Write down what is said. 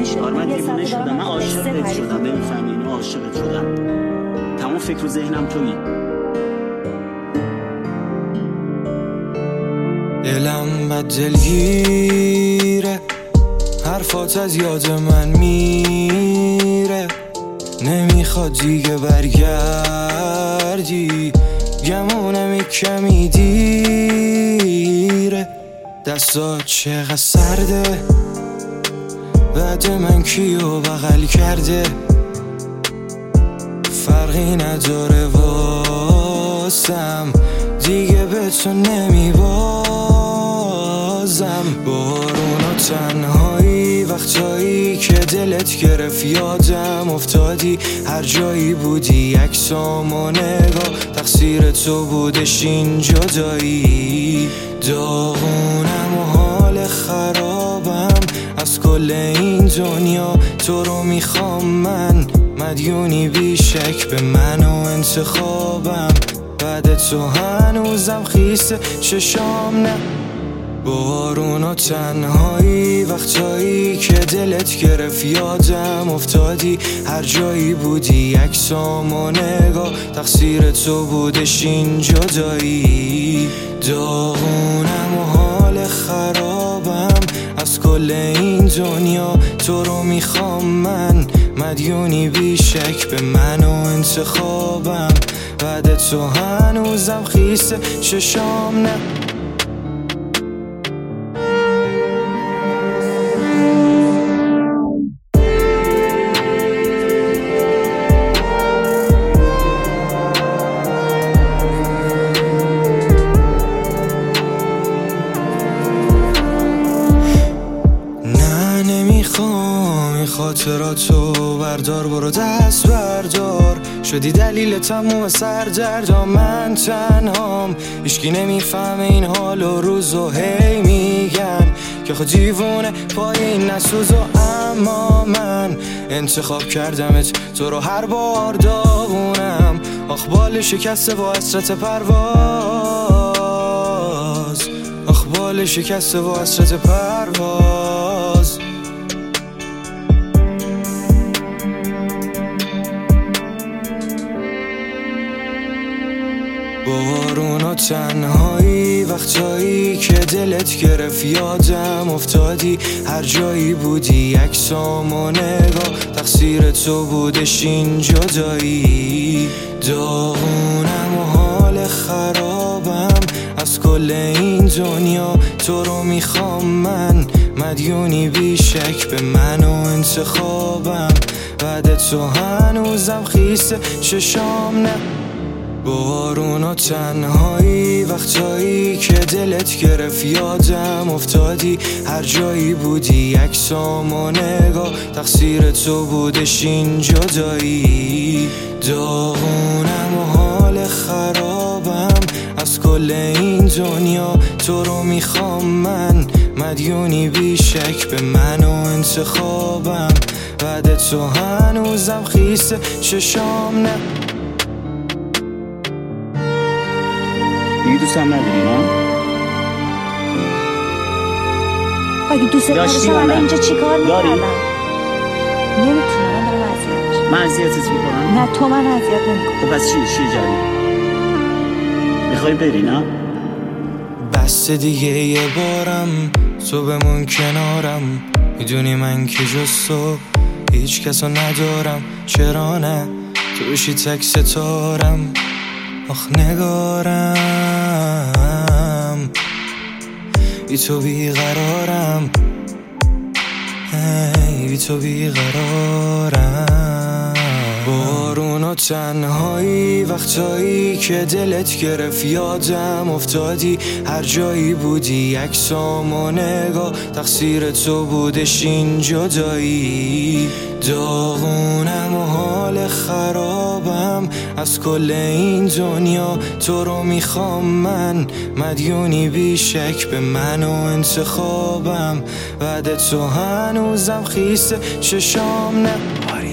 میشه. من یه دیوونه ساعت شدم، من عاشقت شدم، نمیفهمی، اینو عاشقت شدم، تمام فکر و ذهنم تویی. دلم بد دلگیره، حرفات از یاد من میره، نمیخواد دیگه برگردی، گمونم یک کمی دیره. دستات چقدر سرده، بعد من کیو بغل کرده، فرقی نداره واسم، دیگه به تو نمیبازم. بارون و تنهایی، وقتایی که دلت گرفت یادم افتادی، هر جایی بودی عکسام و نگاه، تقصیر تو بودش این جدایی. داغونم و حال خرابم از کل این دنیا، تو رو میخوام من، مدیونی بیشک به من و انتخابم، بعد تو هنوزم خیسه چشام نه. بارون و تنهایی، وقتایی که دلت گرفت یادم افتادی، هر جایی بودی عکسام و نگاه، تقصیر تو بودش این جدایی. داغونم و حال خرابم از کل این دنیا، تو رو میخوام من، مدیونی بیشک به من و انتخابم، بعد تو هنوزم خیسه چشام نه. خاطراتو بردار، برو دست بردار، شدی دلیل تموم سردردام، من تنهام، هیچکی نمیفهمه این حال و روزو، هی میگن که خود دیوونه پای این نسوزو، اما من انتخاب کردمت تو رو هر بار داغونم، آخ بال شکسته با حسرت پرواز، آخ بال شکسته با حسرت پرواز. بارون و تنهایی، وقتایی که دلت گرفت یادم افتادی، هر جایی بودی عکسام و نگاه، تقصیر تو بودش این جدایی. داغونم و حال خرابم از کل این دنیا، تو رو میخوام من، مدیونی بیشک به من و انتخابم، بعد تو هنوزم خیسه چشام نه. بارون و تنهایی، وقتایی که دلت گرفت یادم افتادی، هر جایی بودی عکسام و نگاه، تقصیر تو بودش این جدایی. داغونم و حال خرابم از کل این دنیا، تو رو میخوام من، مدیونی بیشک به من و انتخابم، بعد تو هنوزم خیسه چشام نه. دیگه دوستم نداری نه؟ اگه دوست نداشتم الان اینجا چیکار میکردم؟ نمیتونم، من دارم اذیت میشم. من اذیتت میکنم؟ نه تو من اذیت نمیکنم. خب پس چی جری؟ میخوای بری نه؟ بس دیگه یه بارم تو بمون کنارم، میدونی من که جز تو هیچ کسو ندارم، چرا نه تو بشی تک ستارم، آخ نگارم، بی تو بیقرارم، بی تو بیقرارم. بارون و تنهایی، وقتایی که دلت گرفت یادم افتادی، هر جایی بودی عکسام و نگاه، تقصیر تو بودش این جدایی. داغونم و حال خرابم از کل این دنیا، تو رو میخوام من، مدیونی بیشک به من و انتخابم، بعد تو هنوزم خیسه چشام نه.